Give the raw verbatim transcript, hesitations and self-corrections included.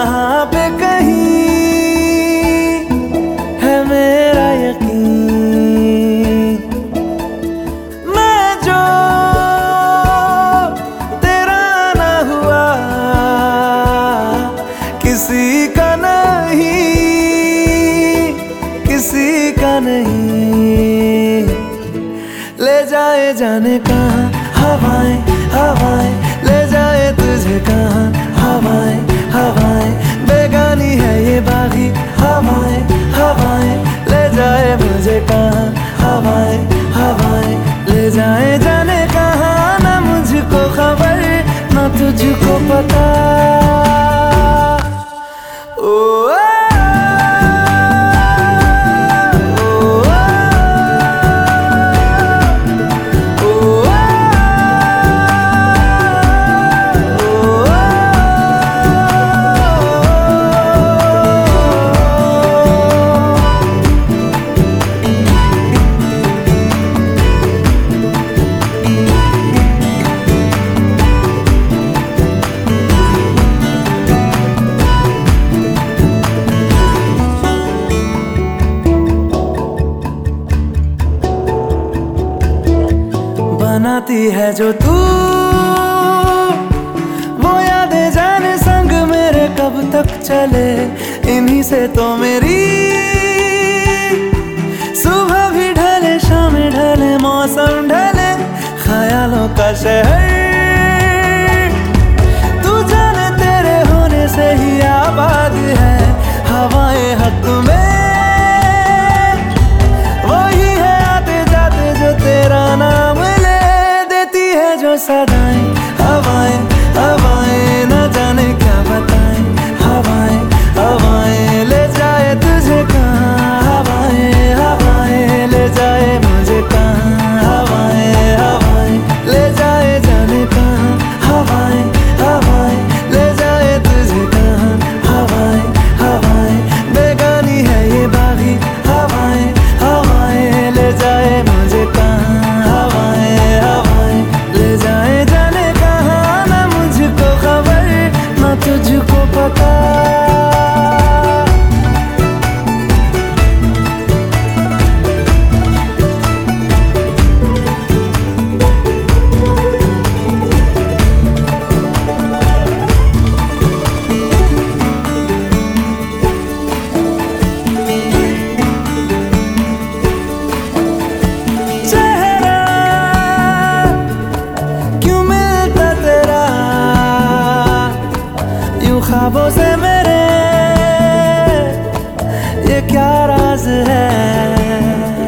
यहाँ पे कहीं है मेरा यकीन। मैं जो तेरा ना हुआ किसी का नहीं, किसी का नहीं। ले जाए जाने कहाँ हवाएं हवाएं, ले जाए तुझे कहाँ हवाएं हवाएं। बेगानी है ये बागी हवाएं हवाएं, ले जाए मुझे कहाँ हवाएं हवाएं। ले जाए जाने कहाँ, ना मुझको खबर ना तुझको पता। ओ बनाती है जो तू वो यादें, जाने संग मेरे कब तक चले। इन्हीं से तो मेरी सुबह भी ढले, शाम ढले, मौसम ढले, ख्यालों का शहर तू जाने तेरे होने से ही आबाद है। हवाएं हक में वही है आते जाते जो तेरा नाम जो सदाएं हवाएं हवाएं, न जाने क्या बताएं। हवाएं हवाएं, ले जाए तुझे कहाँ हवाएं हवाएं, ले जाए मुझे कहाँ हवाएं हवाएं। ले जाए जाने कहाँ हवाएं हवाएं, ले जाए तुझे कहाँ हवाएं हवाएं। बेगानी है ये बागी हवाएं हवाएं, ले जाए मुझे कहाँ हवाएं हवाएं। ले जाए जाने कहाँ, ना मुझको खबर ना तुझको पता। ख्वाबों से मेरे ये क्या राज है।